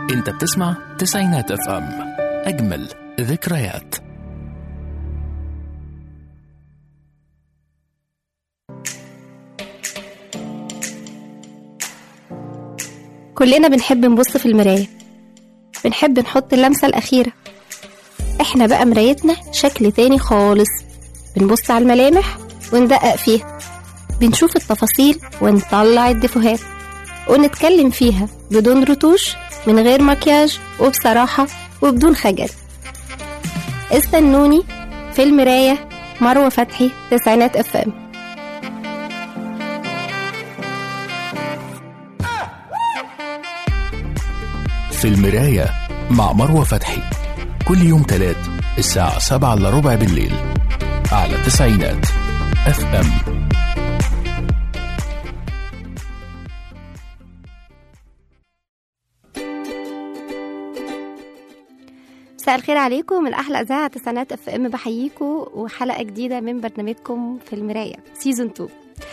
انت بتسمع تسعينات اف ام، اجمل ذكريات. كلنا بنحب نبص في المراية، بنحب نحط اللمسة الأخيرة. احنا بقى مرايتنا شكل تاني خالص، بنبص على الملامح وندقق فيها، بنشوف التفاصيل ونطلع الدفوهات ونتكلم فيها بدون رتوش، من غير مكياج وبصراحة وبدون خجل. استنوني في المراية، مروة فتحي، تسعينات اف ام. في المراية مع مروة فتحي، كل يوم تلات الساعة 7:15 بالليل على تسعينات اف ام. مساء الخير عليكم من أحلى إذاعة تسعينات اف ام، بحييكم وحلقة جديدة من برنامجكم في المراية سيزون 2.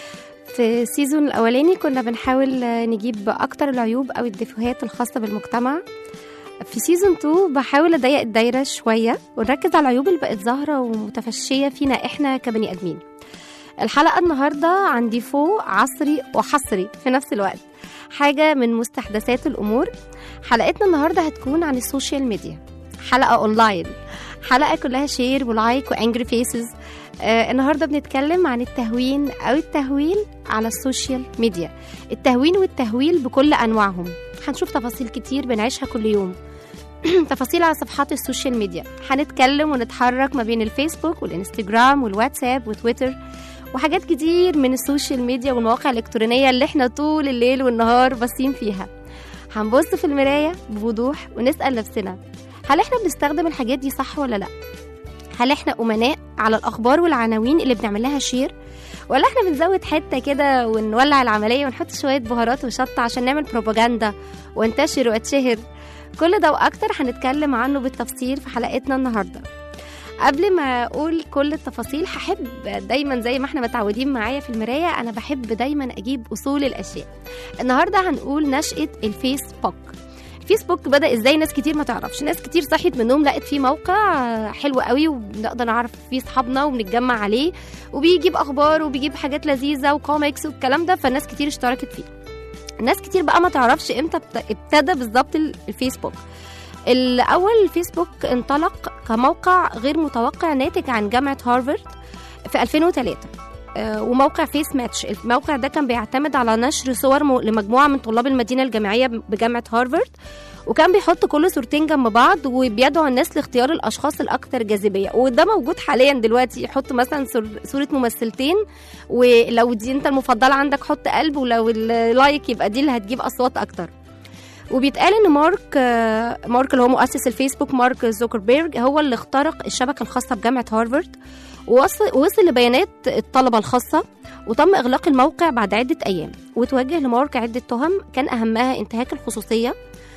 في السيزون الأولاني كنا بنحاول نجيب أكتر العيوب أو الدفوهات الخاصة بالمجتمع. في سيزون 2 بحاول أضيق الدايرة شوية ونركز على العيوب اللي بقت ظاهرة ومتفشية فينا إحنا كبني آدمين. الحلقة النهاردة عندي فوق عصري وحصري في نفس الوقت، حاجة من مستحدثات الأمور. حلقتنا النهاردة هتكون عن السوشيال ميديا، حلقة أونلاين، حلقة كلها شير ولايك وانجري فيسز. النهاردة بنتكلم عن التهوين أو التهويل على السوشيال ميديا، التهوين والتهويل بكل أنواعهم. هنشوف تفاصيل كتير بنعيشها كل يوم تفاصيل على صفحات السوشيال ميديا. هنتكلم ونتحرك ما بين الفيسبوك والإنستجرام والواتساب وتويتر وحاجات كتير من السوشيال ميديا والمواقع الإلكترونية اللي احنا طول الليل والنهار باصين فيها. هنبص في المراية بوضوح ونسأل نفسنا، هل احنا بنستخدم الحاجات دي صح ولا لا؟ هل احنا أمناء على الأخبار والعناوين اللي بنعملها شير، ولا احنا بنزود حتة كده ونولع العملية ونحط شوية بهارات وشطة عشان نعمل بروباجندا وانتشر واتشهر؟ كل ده وأكتر هنتكلم عنه بالتفصيل في حلقتنا النهاردة. قبل ما أقول كل التفاصيل، هحب دايما زي ما احنا متعودين معايا في المراية، أنا بحب دايما أجيب أصول الأشياء. النهاردة هنقول نشأة الفيسبوك. فيسبوك بدأ ازاي؟ ناس كتير ما تعرفش، ناس كتير صحيت من النوم لقت فيه موقع حلو قوي وبنقدر نعرف فيه صحابنا وبنتجمع عليه وبيجيب اخبار وبيجيب حاجات لذيذه وكوميكس والكلام ده، فالناس كتير اشتركت فيه. ناس كتير بقى ما تعرفش امتى ابتدى بالظبط الفيسبوك. الاول الفيسبوك انطلق كموقع غير متوقع ناتج عن جامعه هارفارد في 2003، وموقع فيس ماتش. الموقع ده كان بيعتمد على نشر صور لمجموعة من طلاب المدينة الجامعية بجامعة هارفارد، وكان بيحط كل صورتين جنب بعض وبيدعو الناس لاختيار الأشخاص الأكثر جاذبية. وده موجود حاليا دلوقتي، يحط مثلا صورة ممثلتين، ولو دي انت المفضلة عندك حط قلب، ولو اللايك يبقى دي اللي هتجيب أصوات أكتر. وبيتقال ان مارك اللي هو مؤسس الفيسبوك، مارك زوكربيرج، هو اللي اخترق الشبكة الخاصة بجامعة هارفارد ووصل لبيانات الطلبة الخاصة، وتم إغلاق الموقع بعد عدة أيام. وتوجه لمارك عدة تهم كان أهمها انتهاك الخصوصية.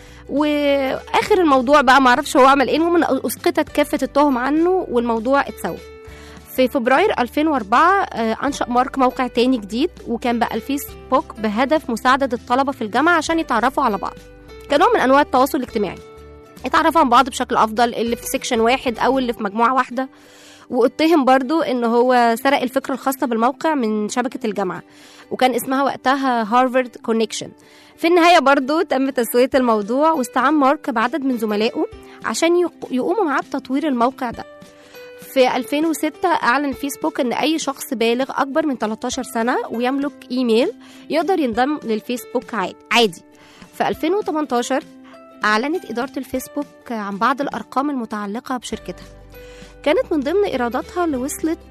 وآخر الموضوع بقى معرفش هو عمل إيه، المهم أسقطت كافة التهم عنه والموضوع اتسوى. في فبراير 2004 أنشأ مارك موقع تاني جديد، وكان بقى الفيسبوك بهدف مساعدة الطلبة في الجامعة عشان يتعرفوا على بعض، كنوع من أنواع التواصل الاجتماعي، يتعرفوا عن بعض بشكل أفضل، اللي في سيكشن واحد أو اللي في مجموعة واحدة. واتهم برضو إنه هو سرق الفكرة الخاصة بالموقع من شبكة الجامعة، وكان اسمها وقتها هارفارد كونكشن. في النهاية برضو تم تسوية الموضوع، واستعان مارك بعدد من زملائه عشان يقوموا معاه بتطوير الموقع ده. في 2006 أعلن فيسبوك إن أي شخص بالغ أكبر من 13 سنة ويملك إيميل يقدر ينضم للفيسبوك عادي. في 2018 أعلنت إدارة الفيسبوك عن بعض الأرقام المتعلقة بشركتها، كانت من ضمن إيراداتها اللي وصلت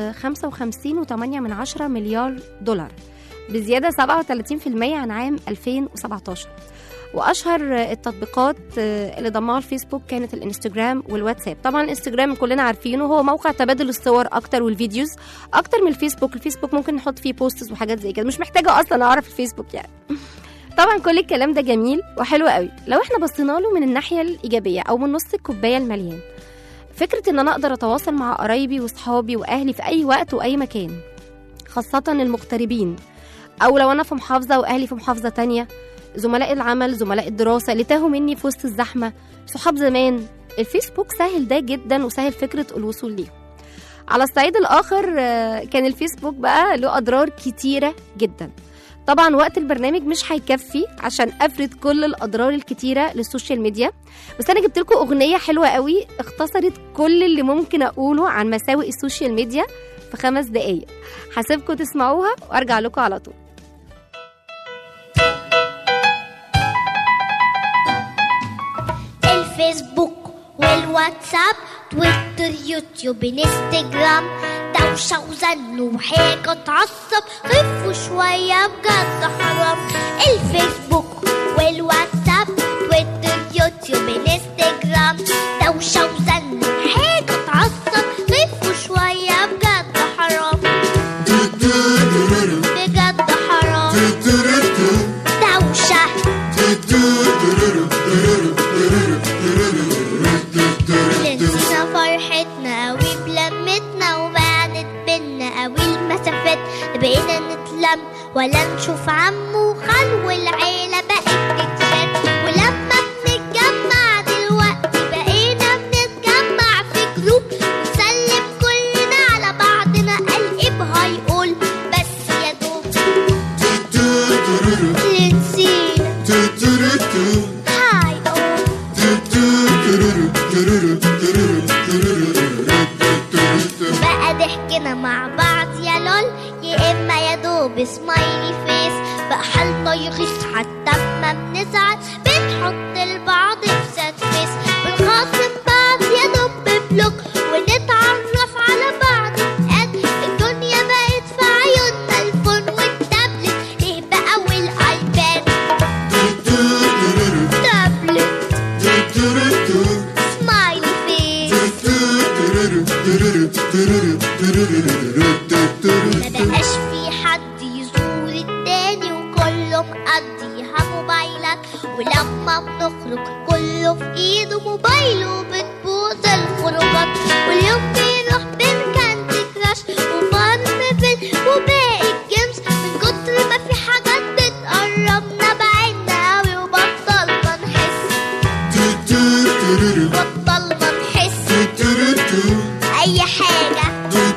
55.8 مليار دولار، بزيادة 37% عن عام 2017. وأشهر التطبيقات اللي ضمها الفيسبوك كانت الانستجرام والواتساب. طبعا الانستجرام كلنا عارفينه، هو موقع تبادل الصور أكتر والفيديوز أكتر من الفيسبوك. الفيسبوك ممكن نحط فيه بوستس وحاجات زي كده، مش محتاجة أصلا أعرف الفيسبوك يعني. طبعا كل الكلام ده جميل وحلو قوي لو احنا بصينا له من الناحية الإيجابية أو من نص الكوباية المليان. فكرة ان انا اقدر اتواصل مع قرايبي وصحابي واهلي في اي وقت واي مكان، خاصة المغتربين، او لو انا في محافظة واهلي في محافظة تانية، زملاء العمل، زملاء الدراسة اللي تاهوا مني في وسط الزحمة، صحاب زمان. الفيسبوك سهل ده جدا وسهل فكرة الوصول ليه. على الصعيد الآخر كان الفيسبوك بقى له أضرار كتيرة جدا. طبعا وقت البرنامج مش هيكفي عشان أفرد كل الأضرار الكتيرة للسوشيال ميديا، بس أنا جبت لكم أغنية حلوة قوي اختصرت كل اللي ممكن أقوله عن مساوئ السوشيال ميديا في 5 دقايق. هسيبكم تسمعوها وأرجع لكم على طول. الفيسبوك والواتساب تويتر يوتيوب انستجرام، دوشة وزن وحاجة تعصب، خفوا شوية بجد حرام. الفيسبوك والواتساب تويتر يوتيوب انستجرام، دوشة وزن وحاجة تعصب، خفوا شوية بجد حرام. بجد حرام. دوشة. لنسينا فرحتنا قوي بلمتنا، وبعدت بينا قوي المسافات، بقينا نتلم ولا نشوف عمو وخال، والعيلة بقت تتشات. ولما بنتجمع دلوقتي بقينا بنتجمع في جروب، ونسلم كلنا على بعضنا، قلب هيقول بس يا دوب. نسينا بقى ضحكنا مع بعض يا لول، يا اما يا دوب سمايلي فيس، بقى حالنا يغيظ حتى ما بنزعل، بنحط البعض في سات فيس، بنخاصم بعض يا دوب ببلوك، ونتعرف على بعض قد الدنيا بقت في عيوننا، الفون والتابلت ليه بقى والايباد. تابلت سمايلي فيس، ما بقاش في حد يزور التاني، وكله مقضيها موبايلات، ولما بنخرج كله في ايده موبايله، بتبوظ الخروجات، واليوم بيروح بين كاندي كراش وفارمفيل وباقي الجيمز، من كتر ما في حاجات بتقربنا بعدنا قوي، وبطلنا نحس. بطلنا نحس اي حاجة.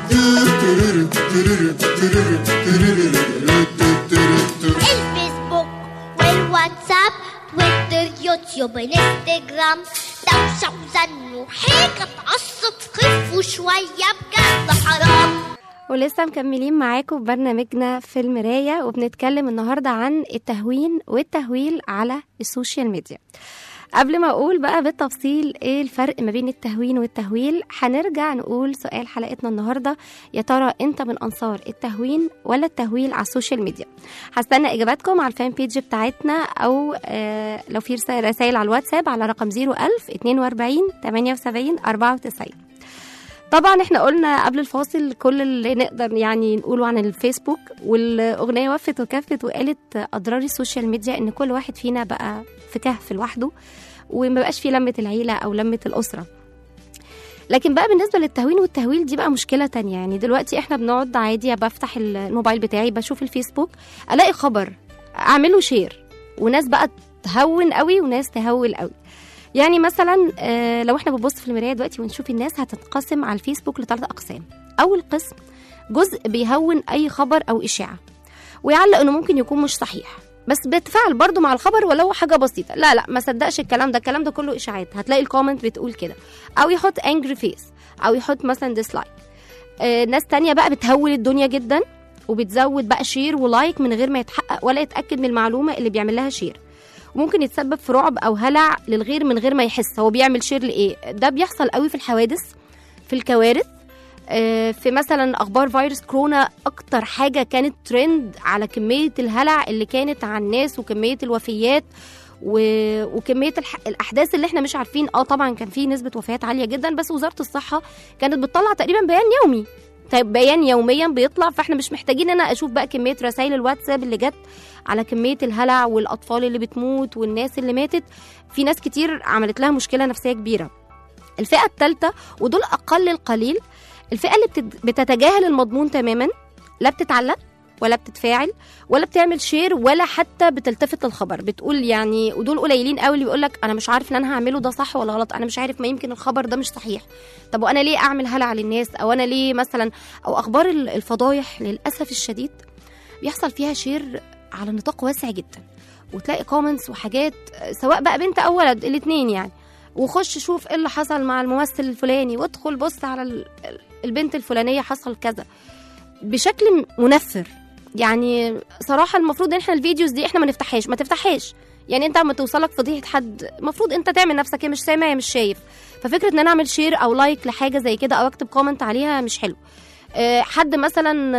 الفيسبوك والواتساب تويتر يوتيوب انستجرام، دوشة وزن وحاجة تعصب، خفوا شوية بجد حرام. ولسه مكملين معاكم ببرنامجنا في المراية، وبنتكلم النهاردة عن التهوين والتهويل على السوشيال ميديا. قبل ما أقول بقى بالتفصيل إيه الفرق ما بين التهوين والتهويل، هنرجع نقول سؤال حلقتنا النهاردة: يا ترى أنت من أنصار التهوين ولا التهويل على السوشيال ميديا؟ هستنى إجاباتكم على الفان بيج بتاعتنا، أو لو في رسائل على الواتساب على رقم 01000 42 78 94. طبعا احنا قلنا قبل الفاصل كل اللي نقدر يعني نقوله عن الفيسبوك، والأغنية وفت وكفت وقالت أضرار السوشيال ميديا إن كل واحد فينا بقى في كهف لوحده، وما بقاش في لمة العيلة أو لمة الأسرة. لكن بقى بالنسبة للتهوين والتهويل دي بقى مشكلة تانية. يعني دلوقتي احنا بنقعد عادي، بفتح الموبايل بتاعي بشوف الفيسبوك، ألاقي خبر أعمله شير، وناس بقى تهون قوي وناس تهول قوي. يعني مثلا لو احنا بنبص في المراية دلوقتي ونشوف الناس، هتتقسم على الفيسبوك ل3 أقسام. أول قسم جزء بيهون أي خبر أو إشاعة، ويعلق إنه ممكن يكون مش صحيح، بس بيتفاعل برضو مع الخبر ولو حاجة بسيطة، لا ما صدقش الكلام ده كله إشاعات، هتلاقي الكومنت بتقول كده، أو يحط angry face، أو يحط مثلا dislike. ناس تانية بقى بتهول الدنيا جدا، وبتزود بقى شير ولايك من غير ما يتحقق ولا يتأكد من المعلومة اللي بيعمل لها شير، وممكن يتسبب في رعب أو هلع للغير من غير ما يحس هو بيعمل شير لإيه. ده بيحصل قوي في الحوادث، في الكوارث، في مثلا أخبار فيروس كورونا. أكتر حاجة كانت ترند على كمية الهلع اللي كانت على الناس، وكمية الوفيات، وكمية الأحداث اللي احنا مش عارفين. طبعا كان في نسبة وفيات عالية جدا، بس وزارة الصحة كانت بتطلع تقريبا بيان يومي، طيب بيان يوميا بيطلع، فاحنا مش محتاجين انا اشوف بقى كمية رسائل الواتساب اللي جت على كمية الهلع والأطفال اللي بتموت والناس اللي ماتت. في ناس كتير عملت لها مشكلة نفسية كبيرة. الفئة الثالثة، ودول أقل القليل، الفئة اللي بتتجاهل المضمون تماما، لا بتتعلق ولا بتتفاعل ولا بتعمل شير ولا حتى بتلتفت للخبر. بتقول يعني، ودول قليلين قوي اللي بيقول لك انا مش عارف ان انا هعمله ده صح ولا غلط، انا مش عارف، ما يمكن الخبر ده مش صحيح، طب وانا ليه اعمل هلع على الناس، او انا ليه مثلا، او اخبار الفضايح للاسف الشديد بيحصل فيها شير على نطاق واسع جدا، وتلاقي كومنتس وحاجات سواء بقى بنت او ولد الاثنين يعني، وخش شوف ايه اللي حصل مع الممثل الفلاني، وادخل بص على البنت الفلانيه حصل كذا بشكل منفر. يعني صراحه المفروض ان احنا الفيديوز دي احنا ما تفتحهاش. يعني انت لما توصلك فضيحه حد المفروض انت تعمل نفسك مش سامع مش شايف. ففكره ان انا اعمل شير او لايك لحاجه زي كده او اكتب كومنت عليها مش حلو. حد مثلا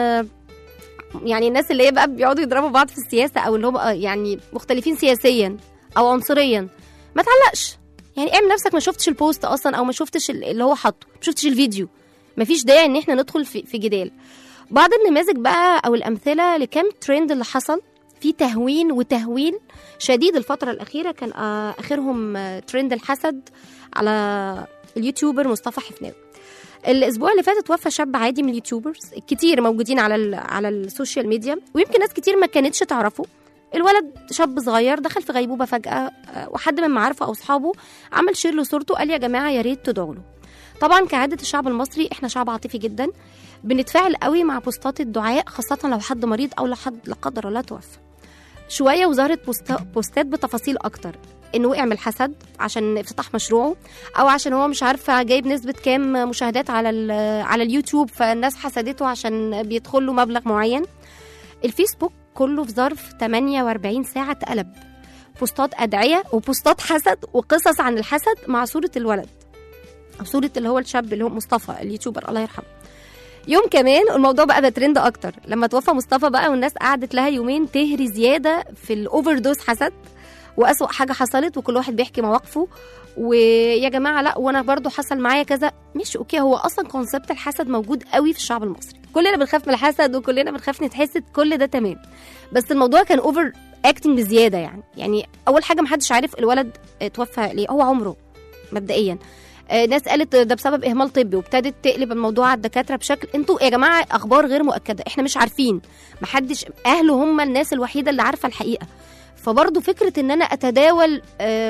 يعني الناس اللي هي بقى بيقعدوا يضربوا بعض في السياسه، او اللي هم يعني مختلفين سياسيا او عنصريا، ما تعلقش. يعني اعمل نفسك ما شفتش البوست اصلا، او ما شفتش اللي هو حاطه، ما شفتش الفيديو، ما فيش داعي ان احنا ندخل في جدال. بعض النماذج بقى او الامثله لكم ترند اللي حصل في تهوين وتهويل شديد الفتره الاخيره، كان اخرهم ترند الحسد على اليوتيوبر مصطفى حفناوي. الاسبوع اللي فات توفى شاب عادي من اليوتيوبرز كتير موجودين على السوشيال ميديا، ويمكن ناس كتير ما كانتش تعرفه. الولد شاب صغير دخل في غيبوبه فجاه، وحد من معارفه او اصحابه عمل شير له صورته، قال يا جماعه يا ريت تدعوا له. طبعا كعاده الشعب المصري احنا شعب عاطفي جدا، بنتفاعل قوي مع بوستات الدعاء، خاصه لو حد مريض او لو حد لا قدر الله توفى. شويه وظهرت بوستات بتفاصيل اكتر، انه وقع من الحسد عشان افتتاح مشروعه، او عشان هو مش عارفه جايب نسبه كام مشاهدات على اليوتيوب فالناس حسدته عشان بيدخل له مبلغ معين. الفيسبوك كله في ظرف 48 ساعه اتقلب بوستات ادعيه وبوستات حسد وقصص عن الحسد مع صوره الولد او صوره اللي هو الشاب اللي هو مصطفى اليوتيوبر الله يرحمه. يوم كمان الموضوع بقى ده ترند اكتر لما توفى مصطفى بقى، والناس قعدت لها يومين تهري زياده في الاوفر دوز حسد، واسوأ حاجه حصلت وكل واحد بيحكي مواقفه، ويا جماعه لا وانا برضو حصل معايا كذا. مش اوكي، هو اصلا كونسبت الحسد موجود قوي في الشعب المصري، كلنا بنخاف من الحسد وكلنا بنخاف نتحسد، كل ده تمام، بس الموضوع كان اوفر اكتنج بزياده. يعني اول حاجه محدش عارف الولد توفى ليه، هو عمره مبدئيا. ناس قالت ده بسبب اهمال طبي، وابتدت تقلب الموضوع على الدكاتره بشكل، انتوا يا جماعه اخبار غير مؤكده، احنا مش عارفين، محدش، اهله هم الناس الوحيده اللي عارفه الحقيقه. فبرضه فكره ان انا اتداول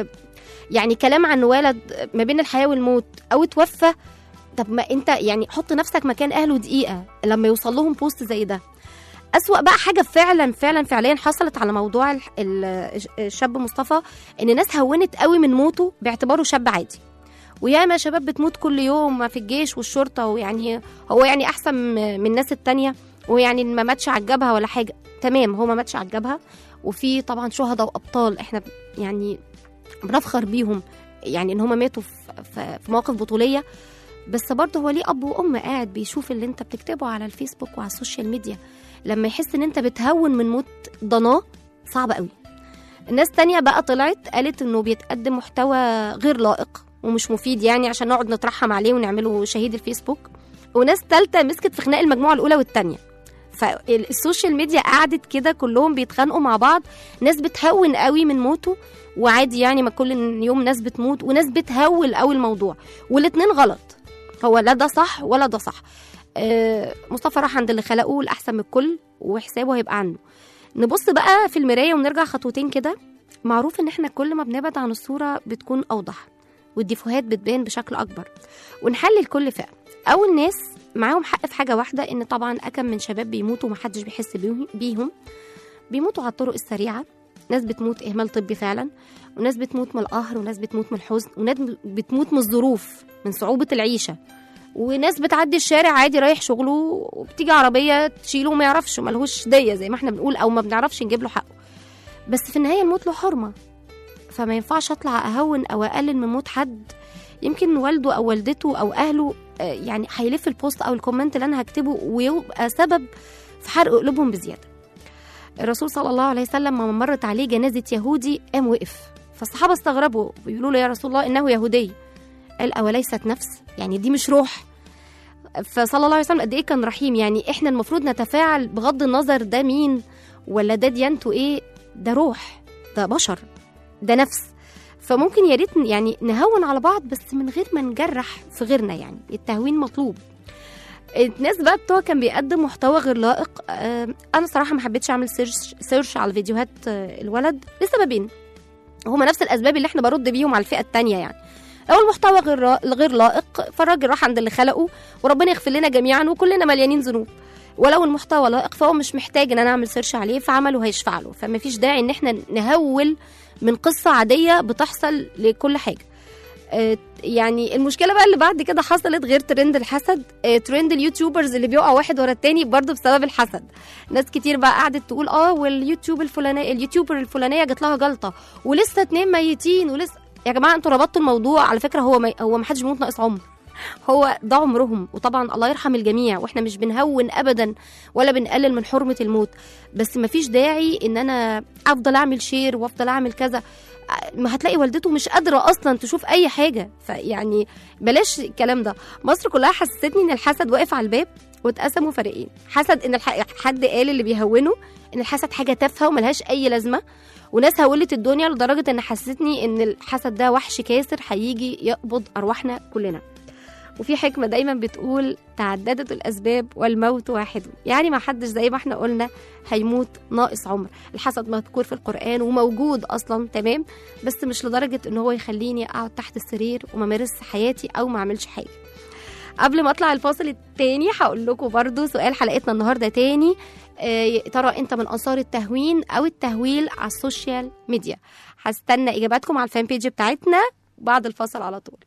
يعني كلام عن ولد ما بين الحياه والموت او توفى، طب ما انت يعني حط نفسك مكان اهله دقيقه لما يوصل لهم بوست زي ده. أسوأ بقى حاجه فعليا حصلت على موضوع الشاب مصطفى، ان الناس هونت قوي من موته باعتباره شاب عادي، وياما شباب بتموت كل يوم في الجيش والشرطه، ويعني هو يعني احسن من الناس التانية، ويعني ما ماتش على الجبهه ولا حاجه. تمام، هو ما ماتش على الجبهه، وفي طبعا شهداء وابطال احنا يعني بنفخر بيهم، يعني ان هم ماتوا في مواقف بطوليه، بس برضه هو ليه اب وام قاعد بيشوف اللي انت بتكتبه على الفيسبوك وعلى السوشيال ميديا، لما يحس ان انت بتهون من موت ضناه صعب قوي. الناس تانية بقى طلعت قالت انه بيتقدم محتوى غير لائق ومش مفيد، يعني عشان نقعد نترحم عليه ونعمله شهيد الفيسبوك. وناس تالتة مسكت في خناق المجموعة الأولى والتانية. فالسوشيال ميديا قعدت كده كلهم بيتخانقوا مع بعض، ناس بتهون قوي من موته وعادي، يعني ما كل يوم ناس بتموت، وناس بتهول قوي الموضوع، والاتنين غلط، هو لا ده صح ولا ده صح. مصطفى راح عند اللي خلقه الأحسن من الكل، وحسابه هيبقى عنده. نبص بقى في المراية ونرجع خطوتين كده. معروف ان احنا كل ما بنبعد عن الصورة بتكون أوضح، والديفوهات بتبان بشكل أكبر، ونحلل كل فئة. أول ناس معاهم حق في حاجة واحدة، إن طبعا أكم من شباب بيموتوا ومحدش بيحس بيهم، بيموتوا على الطرق السريعة، ناس بتموت إهمال طبي فعلا، وناس بتموت من القهر، وناس بتموت من الحزن، وناس بتموت من الظروف، من صعوبة العيشة، وناس بتعدي الشارع عادي رايح شغله وبتيجي عربية تشيله وما يعرفش، ملهوش دية زي ما احنا بنقول، أو ما بنعرفش نجيب له حقه. بس في النهاية الموت له حرمة، فما ينفعش أطلع أهون أو أقلل من موت حد يمكن والده أو والدته أو أهله يعني هيلف البوست أو الكومنت اللي أنا هكتبه ويبقى سبب في حرق قلوبهم بزيادة. الرسول صلى الله عليه وسلم لما مرت عليه جنازة يهودي قام وقف، فالصحابة استغربوا بيقولوا له يا رسول الله إنه يهودي، قال أوليست نفس، يعني دي مش روح؟ فصلى الله عليه وسلم قد إيه كان رحيم. يعني إحنا المفروض نتفاعل بغض النظر ده مين ولا ده ديانته إيه، ده روح، ده بشر، ده نفس. فممكن يا ريت يعني نهون على بعض بس من غير ما نجرح في غيرنا، يعني التهوين مطلوب. الناس بقى بتوع كان بيقدم محتوى غير لائق. انا صراحه ما حبيتش اعمل سيرش على الفيديوهات الولد لسببين، هما نفس الاسباب اللي احنا برد بيهم على الفئه التانية. يعني لو المحتوى غير لائق فالراجل راح عند اللي خلقه وربنا يغفر لنا جميعا وكلنا مليانين ذنوب، ولو المحتوى لائق فهو مش محتاج ان انا اعمل سيرش عليه، فعمله هيشفع له. فما فيش داعي ان احنا نهول من قصه عاديه بتحصل لكل حاجه. يعني المشكله بقى اللي بعد كده حصلت غير ترند الحسد، ترند اليوتيوبرز اللي بيقع واحد ورا التاني برضه بسبب الحسد. ناس كتير بقى قعدت تقول واليوتيوبر الفلانيه جات لها جلطه ولسه 2 ميتين ولسه. يا جماعه انتوا ربطتوا الموضوع، على فكره هو ما حدش بيموت ناقص عمر، هو ده عمرهم، وطبعا الله يرحم الجميع، واحنا مش بنهون ابدا ولا بنقلل من حرمه الموت، بس ما فيش داعي ان انا افضل اعمل شير وافضل اعمل كذا. ما هتلاقي والدته مش قادره اصلا تشوف اي حاجه، فيعني بلاش الكلام ده. مصر كلها حسستني ان الحسد واقف على الباب واتقسموا فريقين. حسد ان حد قال اللي بيهونه ان الحسد حاجه تافهه وملهاش اي لازمه، وناس هولت الدنيا لدرجه ان حسستني ان الحسد ده وحش كاسر هيجي يقبض ارواحنا كلنا. وفي حكمة دايما بتقول تعددت الأسباب والموت واحد، يعني ما حدش زي ما احنا قلنا هيموت ناقص عمر. الحسد مذكور في القرآن وموجود أصلا تمام، بس مش لدرجة ان هو يخليني أقعد تحت السرير وما مارس حياتي أو ما أعملش حاجة. قبل ما أطلع الفاصل التاني هقول لكم برضو سؤال حلقتنا النهاردة تاني، ترى انت من أنصار التهوين أو التهويل على السوشيال ميديا؟ هستنى إجاباتكم على الفان بيج بتاعتنا بعد الفاصل على طول.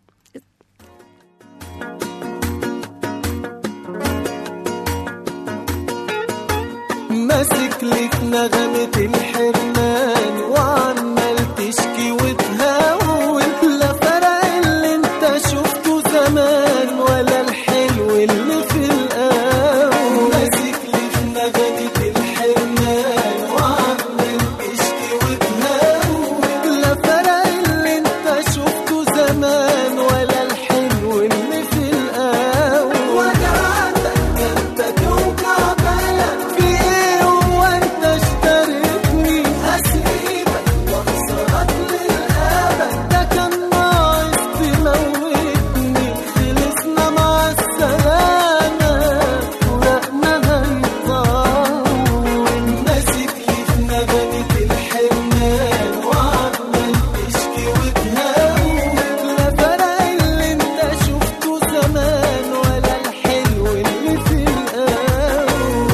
ماسك لك نغمة الحرمان وعمال تشكي وتهون، لا فرق اللي انت شفته زمان ولا الحلو اللي في القاون. ماسك لك نغمة الحرمان وعمال تشكي وتهون، لا فرق اللي انت شفته زمان ولا الحلو اللي في القاون. وجعتك انت توجع بالك في ايه وانت اشتريتني، هسيبك واخسرك للابد، ده كان ناقص تموتني. خلصنا مع السلامة ورقنا هيطول. ماسك لي في نغمة الحرمان وعمال تشكي وتهون، لا فرق اللي انت شفته زمان ولا الحلو اللي في القاون.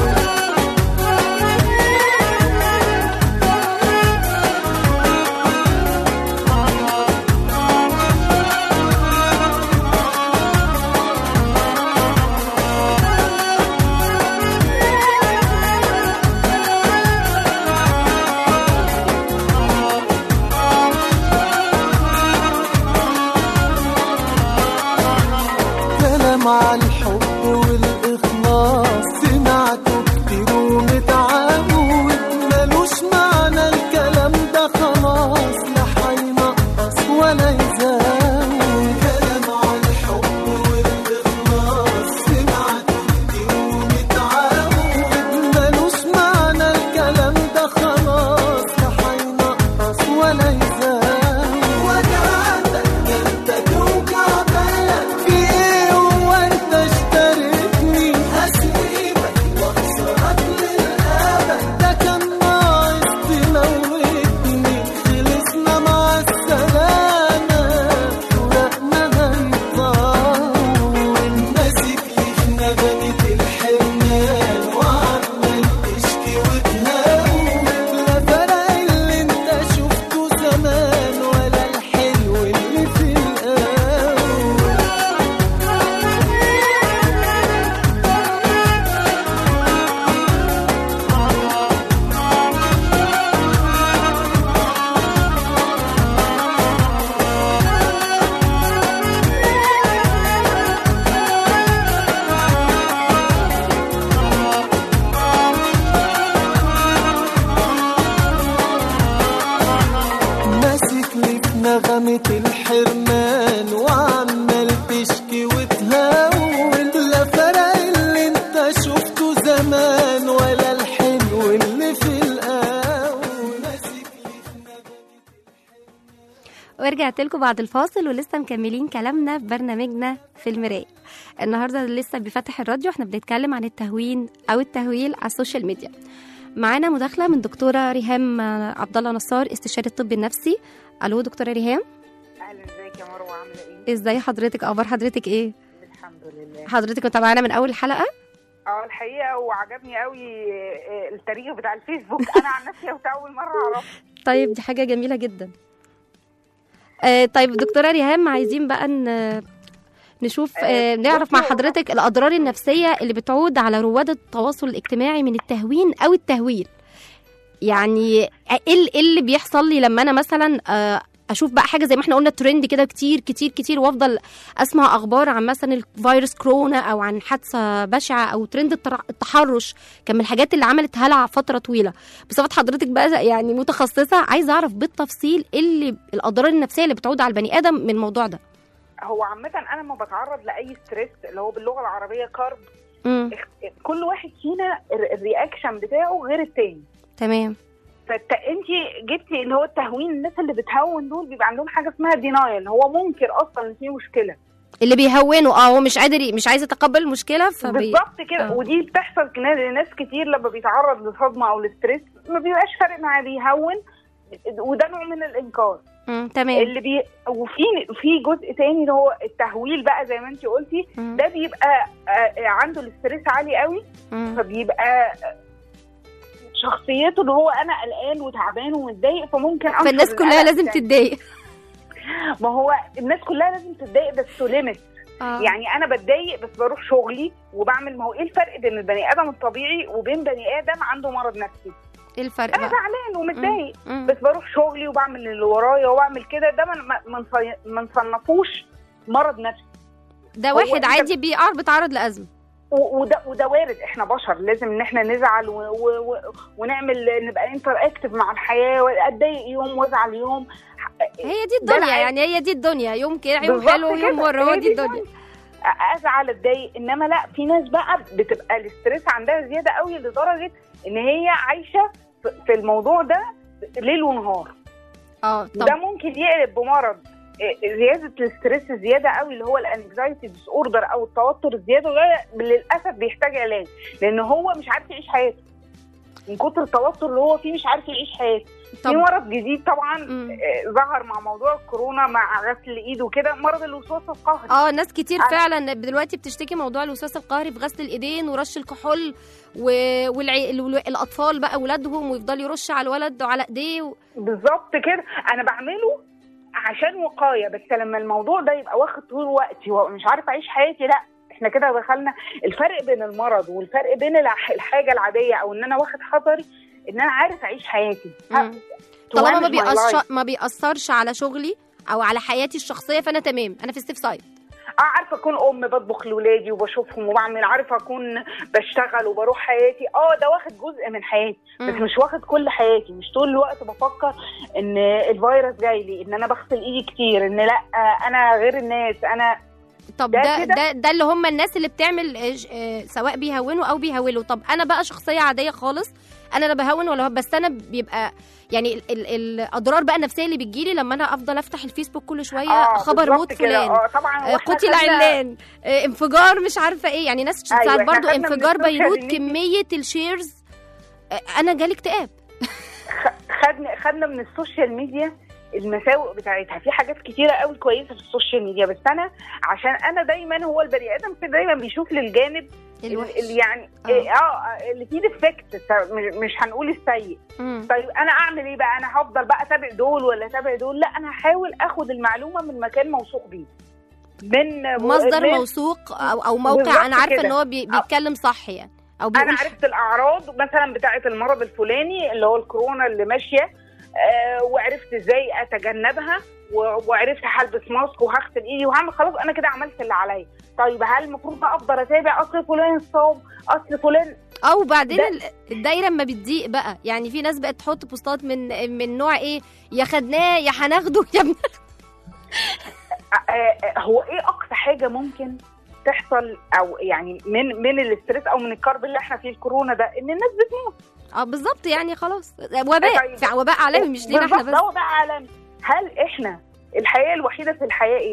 كلام عن الحب والإخلاص سمعته كتير ومتعود، ملوش معنى الكلام ده خلاص، لا هينقص ولا يزود. كلام عن الحب والإخلاص سمعته كتير ومتعود، ملوش معنى الكلام ده خلاص، لا هينقص ولا يزود. وجعتك انت توجع بالك في ايه وانت اشتريتني، هسيبك واخسرك للابد، ده كان ناقص تموتني. خلصنا مع السلامة ورقنا هيطول. ماسك لي في نغمة الحرمان وعمال تشكي وتهون، لا فرق اللي انت شفته زمان ولا الحلو اللي في القاون. ماسك لي في نغمة الحرمان وعمال تشكي وتهون، لا فرق اللي انت شفته زمان ولا الحلو اللي في القاون. ماسك لي في نغمة ورجعت لكم بعد الفاصل ولسه مكملين كلامنا في برنامجنا في المراية. النهارده لسه بفتح الراديو، احنا بنتكلم عن التهوين او التهويل على السوشيال ميديا. معانا مداخله من دكتوره ريهام عبد الله نصار، استشاري الطب النفسي. الو دكتوره ريهام. اهلا، ازيك يا مروه؟ عامله ايه؟ ازاي حضرتك؟ اخبار حضرتك ايه؟ الحمد لله. حضرتك كنت معانا من اول الحلقه؟ الحقيقه وعجبني قوي التاريخ بتاع الفيسبوك. انا عن نفسي اول مره اعرف. طيب دي حاجه جميله جدا. طيب دكتوره ريهام، عايزين بقى نشوف نعرف مع حضرتك الأضرار النفسية اللي بتعود على رواد التواصل الاجتماعي من التهوين أو التهويل. يعني ايه اللي بيحصل لي لما أنا مثلا أشوف بقى حاجة زي ما احنا قلنا ترند كده كتير كتير كتير، وأفضل أسمع أخبار عن مثلا الفيروس كورونا أو عن حادثة بشعة أو ترند التحرش، كان من الحاجات اللي عملت هلع فترة طويلة. بصفة حضرتك بقى يعني متخصصة، عايزة أعرف بالتفصيل اللي الأضرار النفسية اللي بتعود على البني آدم من الموضوع ده. هو عامة أنا ما بتعرض لأي ستريس اللي هو باللغة العربية كارب. كل واحد فينا الرياكشن بتاعه غير التاني. تمام. فانت جبتي اللي هو التهوين. الناس اللي بتهون دول بيبقى عندهم حاجة اسمها دينايل، هو منكر أصلا إن في مشكلة. اللي بيهونوا هو مش قادر، مش عايز يتقبل المشكلة. بالظبط كده. ودي بتحصل لناس كتير لما بيتعرض لصدمة أو لستريس ما بيبقاش فارق معاه، بيهون، وده نوع من الإنكار. تمام. اللي وفي جزء تاني اللي هو التهويل بقى زي ما انت قلتي. ده بيبقى عنده الاستريس عالي قوي، فبيبقى شخصيته اللي هو انا قلقان وتعبان ومتضايق، فممكن فالناس كلها لازم تتضايق. ما هو الناس كلها لازم تتضايق بس تو ليميت. يعني انا بتضايق بس بروح شغلي وبعمل. ما هو ايه الفرق بين البني ادم الطبيعي وبين بني ادم عنده مرض نفسي؟ ايه الفرق؟ انا زعلان ومتضايق بس بروح شغلي وبعمل اللي ورايا وبعمل كده. ده ما نصنفوش مرض نفسي. ده واحد عادي بيتعرض لازمه. وده وارد. احنا بشر، لازم ان احنا نزعل ونعمل نبقى انتر اكتف مع الحياه، واتضايق يوم وازعل يوم. هي دي الدنيا، يعني هي دي الدنيا. يوم كده يوم حلو ويوم مر، هو دي الدنيا. ازعل اتضايق. انما لا، في ناس بقى بتبقى الاستريس عندها زياده قوي لدرجه ان هي عايشه في الموضوع ده ليل ونهار. ده ممكن يقلب بمرض. زياده الاستريس الزياده قوي اللي هو الانكزايتي ديس اوردر او التوتر الزياده، ده للاسف بيحتاج علاج، لان هو مش عارف يعيش حياته من كتر التوتر اللي هو فيه. مش عارف يعيش حياته. في مرض جديد طبعا ظهر مع موضوع الكورونا، مع غسل الايد وكده، مرض الوسواس القهري. ناس كتير فعلا دلوقتي بتشتكي موضوع الوسواس القهري في غسل الايدين ورش الكحول، والاطفال بقى اولادهم ويفضل يرش على الولد وعلى ايديه بالظبط كده. انا بعمله عشان وقايه، بس لما الموضوع ده يبقى واخد طول وقتي ومش عارف اعيش حياتي، لا احنا كده دخلنا. الفرق بين المرض والفرق بين الحاجه العاديه او ان انا واخد حذري، ان انا عارف اعيش حياتي. طالما ما بيأثرش على شغلي او على حياتي الشخصيه، فانا تمام، انا في السيف سايد. عارفه اكون ام بطبخ لاولادي وبشوفهم وبعمل، عارفه اكون بشتغل وبروح حياتي. ده واخد جزء من حياتي، بس مش واخد كل حياتي. مش طول الوقت بفكر ان الفيروس جاي لي، ان انا بغسل ايدي كتير، ان لا انا غير الناس. انا طب ده اللي هم الناس اللي بتعمل سواء بيهونوا او بيهولوا. طب انا بقى شخصيه عاديه خالص، انا لا بهون ولا بس انا بيبقى يعني الاضرار بقى النفسيه اللي بتجيلي لما انا افضل افتح الفيسبوك كل شويه خبر موت فلان، قتل علان، انفجار مش عارفه ايه. يعني ناس ساعات برضو انفجار بيروت، كميه الشيرز، انا جالي اكتئاب. خدنا من السوشيال ميديا المساوئ بتاعتها. في حاجات كتيره قوي كويسه في السوشيال ميديا، بس انا عشان انا دايما هو البني ادم كده دايما بيشوف للجانب اللي يعني اللي فيه ديفكت، مش هنقول السيء. طيب انا اعمل ايه بقى؟ انا هفضل بقى اتابع دول ولا اتابع دول؟ لا، انا هحاول اخد المعلومه من مكان موثوق بيه، من مصدر موثوق او موقع انا عارفه ان هو بيتكلم صح يعني، او انا عرفت الاعراض مثلا بتاعه المرض الفلاني اللي هو الكورونا اللي ماشيه، وعرفت ازاي اتجنبها، وعرفت هلبس ماسك وهغسل ايدي وهعمل. خلاص انا كده عملت اللي عليا. طيب هل المفروض بقى افضل اتابع اصل فلان صاب، اصل فلان؟ بعدين الدايره اما بتضيق بقى، يعني في ناس بقت تحط بوستات من نوع ايه، يا خدناه يا هناخده يا ابن. هو ايه اقصى حاجه ممكن تحصل او يعني من الاسترس او من الكرب اللي احنا فيه الكورونا ده، ان الناس بتموت. بالظبط، يعني خلاص وباء عالمي، مش لينا احنا بس. وباء عالمي. هل احنا الحقيقه الوحيده في الحياه ايه؟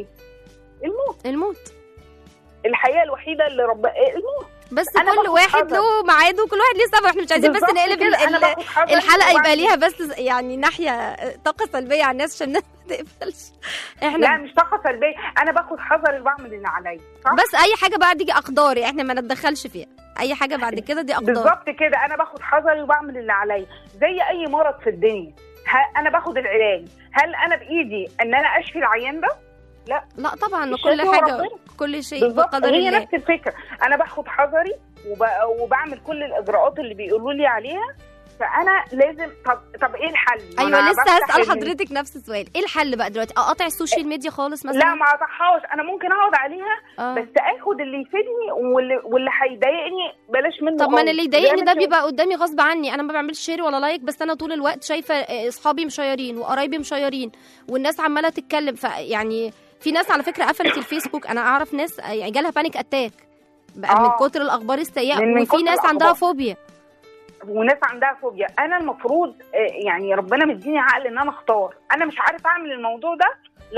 الموت. الحقيقه الوحيده اللي الموت. بس كل واحد له ميعاده وكل واحد ليه سبب. احنا مش عايزين بس نقلب الحلقه يبقى ليها بس يعني ناحيه طاقه سلبيه على الناس عشان الناس ما تقفلش. احنا لا مش طاقه سلبيه، انا باخد حذري وبعمل اللي عليا. بس اي حاجه بعد دي اقدار، احنا ما نتدخلش فيها. اي حاجه بعد كده دي اقدار. بالظبط كده، انا باخد حذري وبعمل اللي عليا زي اي مرض في الدنيا. انا باخد العلاج، هل انا بايدي ان انا اشفي العيان ده؟ لا طبعا، كل حاجه كل شيء بقدر الله. هي نفس الفكره، انا باخد حذري وبعمل كل الاجراءات اللي بيقولوا لي عليها. فانا لازم طب ايه الحل؟ ايوه لسه هسال حضرتك نفس السؤال. ايه الحل بقى دلوقتي؟ اقطع السوشيال ميديا خالص مثلا؟ لا ما اقطعهاش، انا ممكن اقعد عليها بس اخد اللي يفيدني واللي هيضايقني بلاش منه. طب ما انا اللي يضايقني ده بيبقى قدامي غصب عني. انا ما بعملش شير ولا لايك، بس انا طول الوقت شايفه اصحابي مشيرين وقرايبي مشيرين والناس عماله تتكلم. يعني في ناس على فكره قفلت الفيسبوك. انا اعرف ناس يعني جالها بانيك اتاك بقى من كتر الاخبار السيئه، وفي ناس عندها فوبيا وناس عندها فوبيا. انا المفروض يعني ربنا مديني عقل ان انا اختار. انا مش عارف اعمل الموضوع ده.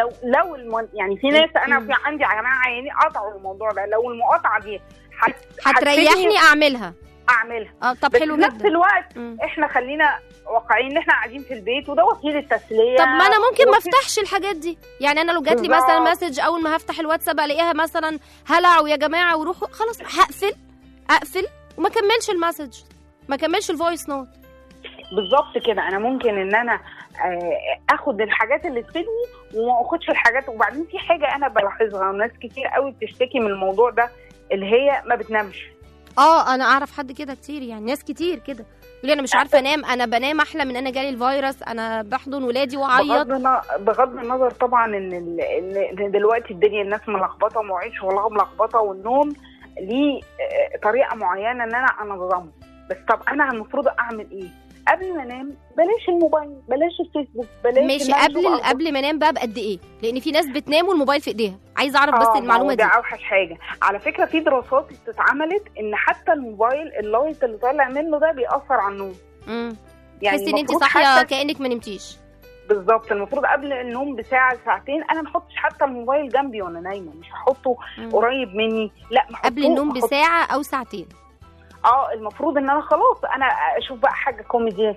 لو يعني في ناس انا في عندي يا جماعه عيني قطعوا الموضوع ده. لو المقاطعه دي هتريحني اعملها. طب حلو جدا. في نفس الوقت احنا خلينا واقعيين ان احنا قاعدين في البيت وده وسيله تسليه. طب ما انا ممكن ما افتحش الحاجات دي. يعني انا لو جات لي مثلا مسج اول ما هفتح الواتساب الاقيها مثلا هلع ويا جماعه وروحوا، خلاص اقفل وما كملش المسج، ما كملش الفويس نوت. بالظبط كده. انا ممكن ان انا اخد الحاجات اللي تفيدني وما اخدش الحاجات. وبعدين في حاجه انا بلاحظها، ناس كتير قوي بتشتكي من الموضوع ده، اللي هي ما بتنامش. انا اعرف حد كده كتير، يعني ناس كتير كده يقول انا مش عارفه انام، انا بنام احلى من انا جالي الفيروس، انا بحضن ولادي واعيط. بغض النظر طبعا ان دلوقتي الدنيا الناس ملخبطه ومواعيد شغلها ملخبطه، والنوم ليه طريقه معينه ان انا انظمه. بس طب انا المفروض اعمل ايه؟ قبل ما انام بلاش الموبايل، بلاش الفيسبوك، بلاش ماشي. قبل ما انام بقى بقد ايه؟ لان في ناس بتنام والموبايل في ايديها. عايزه اعرف بس المعلومه دي. ده اوحش حاجه على فكره. في دراسات اتعملت ان حتى الموبايل اللايت اللي طالع منه ده بيأثر على النوم. يعني تحسي ان انت صاحيه كانك ما نمتيش. بالظبط. المفروض قبل النوم بساعه ساعتين انا ما احطش حتى الموبايل جنبي وانا نايمه، مش هحطه قريب مني، لا قبل النوم بساعه او ساعتين. المفروض ان انا خلاص انا اشوف بقى حاجه كوميدي،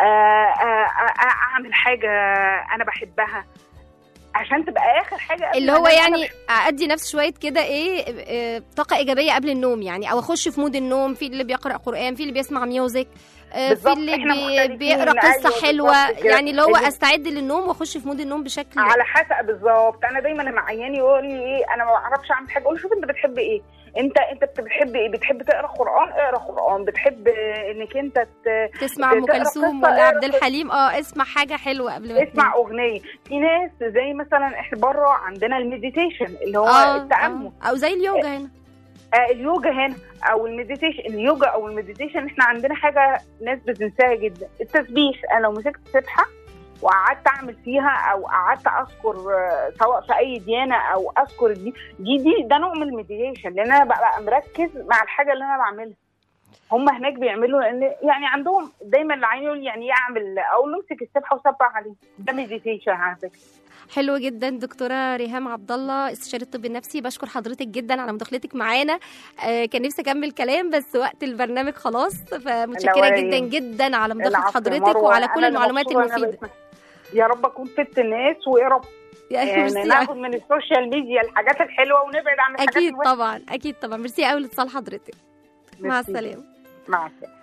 اعمل حاجه انا بحبها عشان تبقى اخر حاجه اللي هو يعني ادي نفسي شويه كده طاقه ايجابيه قبل النوم، يعني او اخش في مود النوم. في اللي بيقرا قران، في اللي بيسمع ميوزك، في اللي بيقرا قصه حلوه، يعني اللي هو استعد للنوم واخش في مود النوم بشكل على حسب. بالظبط. انا دايما لما عياني يقول لي ايه انا ما بعرفش اعمل حاجه، اقول له شوف انت بتحب ايه. انت بتحب ايه؟ بتحب تقرا قران؟ اقرا قران. بتحب انك انت تسمع ام كلثوم ولا عبد الحليم؟ اسمع حاجه حلوه قبل ما اسمع اغنيه. في ناس زي مثلا احنا بره عندنا المديتيشن اللي هو التامل، او زي اليوجا هنا. اليوجا هنا او المديتيشن. اليوجا او المديتيشن احنا عندنا حاجه ناس بتنساها جدا، التسبيح. انا لو مسكت سبحه وقعدت اعمل فيها او قعدت اذكر سواء في اي ديانه او اذكر دي ده نوع من المديتيشن، لان انا ببقى مركز مع الحاجه اللي انا بعملها. هم هناك بيعملوا يعني عندهم دايما العين يقول يعني اعمل او نمسك السبحه وسبح عليه، ده مديتيشن على فكره. حلو جدا. دكتوره ريهام عبد الله، استشاري الطب النفسي، بشكر حضرتك جدا على مداخلتك معانا. كان نفسي اكمل كلام بس وقت البرنامج خلاص، فمتشكره جدا جدا على مداخله حضرتك وعلى كل المعلومات المفيده. يا رب اكون فدت الناس، ويا رب يعني ناخد من السوشيال ميديا الحاجات الحلوه ونبعد عن الحاجات اكيد طبعا. اكيد طبعا. ميرسي قوي لاتصال حضرتك. مع السلامه. مع السلامه.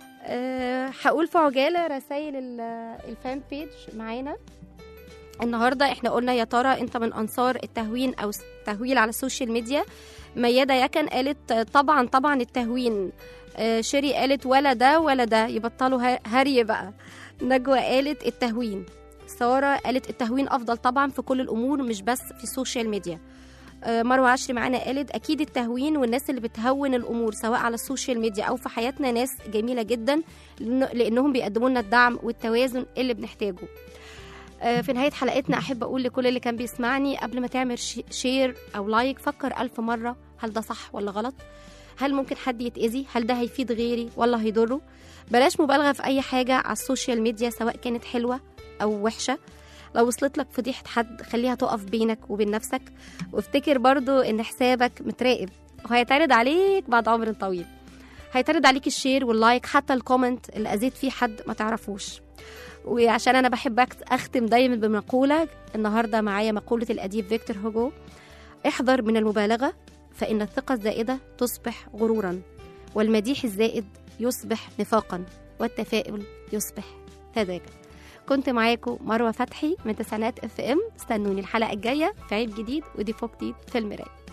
هقول في عجاله رسائل الفان بيج معانا النهارده. احنا قلنا يا ترى انت من انصار التهوين او التهويل على السوشيال ميديا؟ ميادة يكن قالت طبعا التهوين. شيري قالت ولا ده يبطلوا هري بقى. نجوى قالت التهوين. سارة قالت التهوين افضل طبعا في كل الامور مش بس في السوشيال ميديا. مروة عشري معانا قالت اكيد التهوين، والناس اللي بتهون الامور سواء على السوشيال ميديا او في حياتنا ناس جميلة جدا لانهم بيقدموا لنا الدعم والتوازن اللي بنحتاجه. في نهاية حلقتنا أحب أقول لكل اللي كان بيسمعني قبل ما تعمل شير أو لايك فكر 1000 مرة، هل ده صح ولا غلط؟ هل ممكن حد يتأذي؟ هل ده هيفيد غيري ولا هيضره؟ بلاش مبالغة في أي حاجة على السوشيال ميديا سواء كانت حلوة أو وحشة. لو وصلت لك فضيحة حد خليها تقف بينك وبين نفسك، وافتكر برضو ان حسابك متراقب وهيتعرض عليك بعد عمر طويل. هيتعرض عليك الشير واللايك، حتى الكومنت اللي اذيت فيه حد ما تعرفوش. وعشان انا بحب اختم دايما بمقولة، النهاردة معايا مقولة الأديب فيكتور هوجو: احذر من المبالغة فإن الثقة الزائدة تصبح غرورا، والمديح الزائد يصبح نفاقا، والتفاؤل يصبح سذاجة. كنت معاكم مروة فتحي من تسعينات FM. استنوني الحلقة الجاية في عيد جديد وديفو جديد في المراية.